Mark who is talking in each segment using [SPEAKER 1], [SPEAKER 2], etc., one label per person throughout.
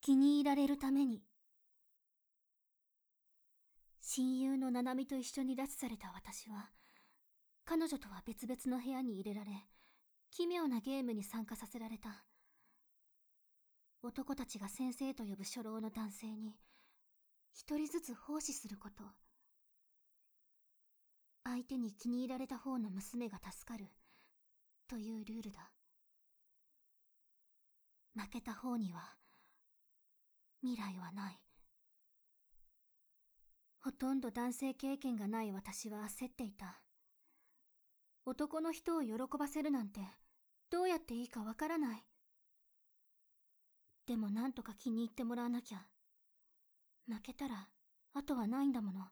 [SPEAKER 1] 気に入られるために。親友のナナミと一緒に拉致された私は、彼女とは別々の部屋に入れられ、奇妙なゲームに参加させられた。男たちが先生と呼ぶ初老の男性に、一人ずつ奉仕すること。相手に気に入られた方の娘が助かる、というルールだ。負けた方には、未来はない。ほとんど男性経験がない私は焦っていた。男の人を喜ばせるなんて、どうやっていいかわからない。でもなんとか気に入ってもらわなきゃ。負けたら、あとはないんだもの。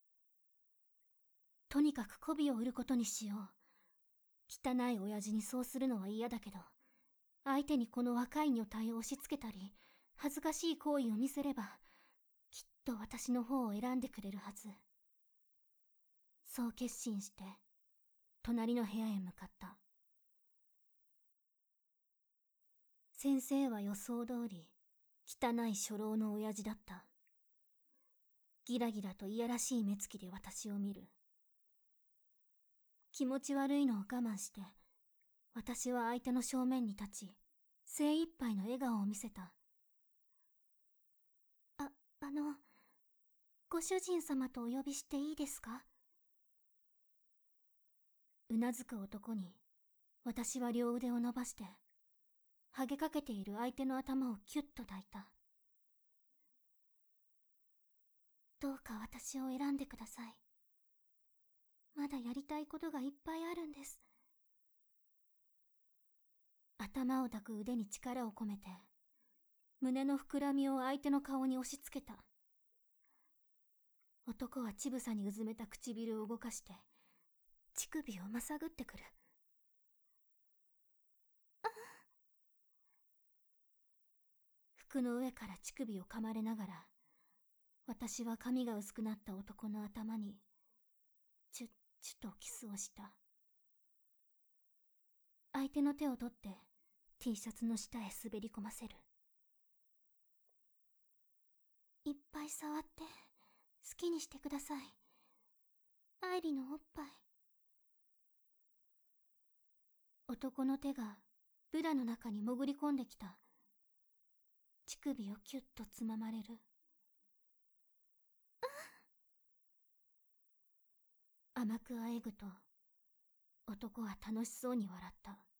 [SPEAKER 1] とにかく媚びを売ることにしよう。汚い親父にそうするのは嫌だけど、相手にこの若い女体を押し付けたり、恥ずかしい行為を見せれば、きっと私の方を選んでくれるはず。そう決心して、隣の部屋へ向かった。先生は予想通り、汚い初老の親父だった。ギラギラといやらしい目つきで私を見る。気持ち悪いのを我慢して、私は相手の正面に立ち、精一杯の笑顔を見せた。ご主人様とお呼びしていいですか？うなずく男に、私は両腕を伸ばして、はげかけている相手の頭をキュッと抱いた。どうか私を選んでください。まだやりたいことがいっぱいあるんです。頭を抱く腕に力を込めて、胸の膨らみを相手の顔に押し付けた。男は乳房にうずめた唇を動かして、乳首をまさぐってくる。服の上から乳首を噛まれながら、私は髪が薄くなった男の頭に、チュッチュとキスをした。相手の手を取って T シャツの下へ滑り込ませる。いっぱい触って好きにしてください。愛理のおっぱい。男の手がブラの中に潜り込んできた。乳首をキュッとつままれる。甘くあえぐと、男は楽しそうに笑った。